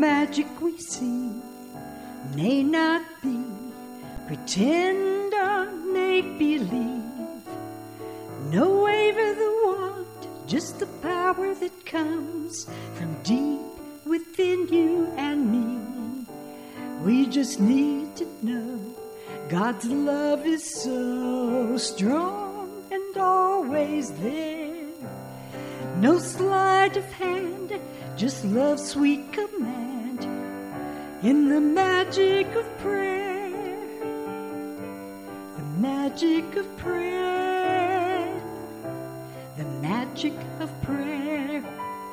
magic we see may not be pretend or make-believe. No wave of the wand, just the power that comes from deep within you and me. We just need to know God's love is so strong and always there. No sleight of hand, just love's sweet command in the magic of prayer. The magic of prayer. The magic of prayer.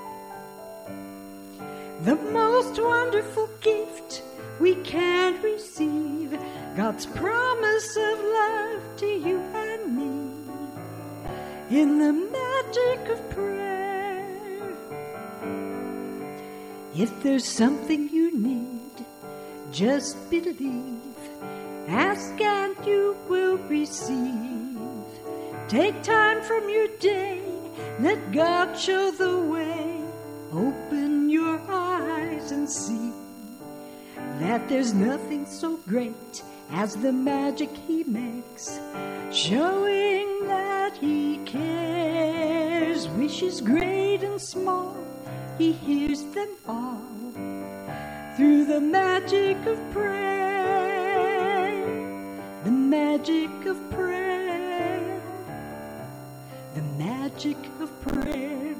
The most wonderful gift we can receive, God's promise of love to you and me in the magic of prayer. If there's something you need, just believe. Ask and you will receive. Take time from your day, let God show the way. Open your eyes and see that there's nothing so great as the magic He makes, showing that He cares. Wishes great and small, He hears them all through the magic of prayer. The magic of prayer. The magic of prayer.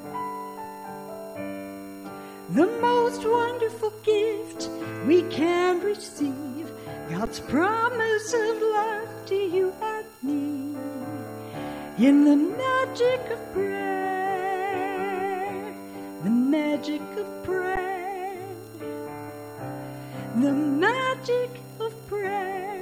The most wonderful gift we can receive, God's promise of love to you and me in the magic of prayer. The magic of prayer. The magic of prayer.